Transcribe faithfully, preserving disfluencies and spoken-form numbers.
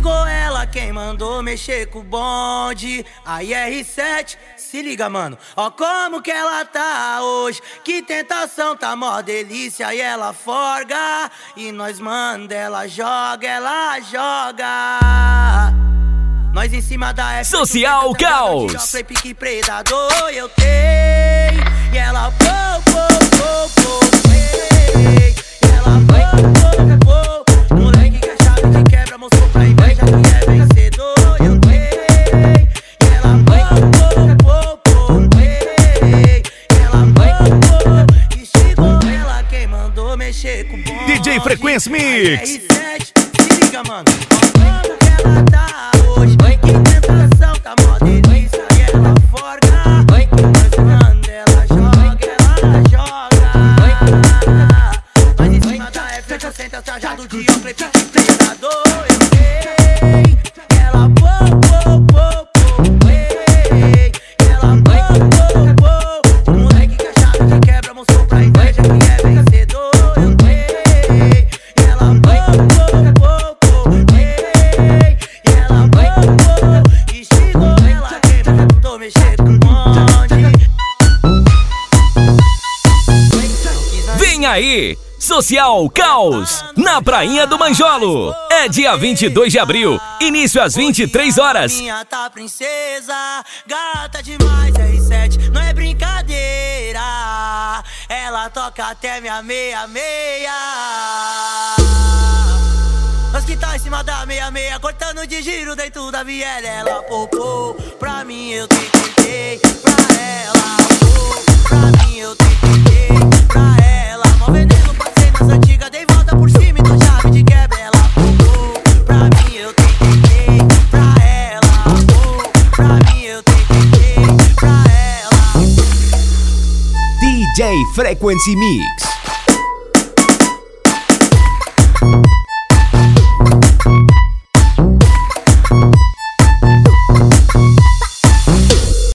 xingou ela quem mandou mexer com o bonde. A R sete, se liga, mano, ó como que ela tá hoje. Que tentação, tá mó delícia e ela forga. E nós manda, ela joga, ela joga. Nós em cima da F Social Caos. Play pique predador, eu tenho. E ela pô, pô, pô, pô, play. E ela pô, pô, pô. Moleque que a chave de quebra mostrou pra inveja que é vencedor, eu tenho. E ela pô, pô, pô, play. E ela pô, pô. E chegou ela quem mandou mexer com o bonde. D J Frequency Mix. R sete, se liga, mano, ó como que ela tá hoje. Que tentação, tá mó delícia e ela forga. Nós manda, ela joga, ela joga. Nós em cima da F oitocentos, trajado de Oakley, pique predador, eu sei. Ela pô, pô, pô, pô, play. Ela pô, pô, pô. Moleque que a chave de quebra mostrou pra inveja que é vencedor, eu sei. Ela pô, pô, pô, pô, play. E ela pô, pô. E chegou ela quem mandou mexer com o bonde. Vem aí, Social Caos, na Prainha do Manjolo. É dia vinte e dois de abril, início às vinte e três horas. Minha tá princesa, gata demais, R sete, não é brincadeira. Ela toca até minha meia-meia. Nós que tá em cima da meia-meia, cortando de giro dentro da viela. Ela popou, pra mim eu tentei, pra ela pô, pra mim eu tentei, pra ela. Mó veneno, passei nas antigas, dei volta por cima e tô chave de quebra. Ela popou, pra mim eu tentei, pra ela pô, pra mim eu tentei, pra ela. D J Frequency Mix.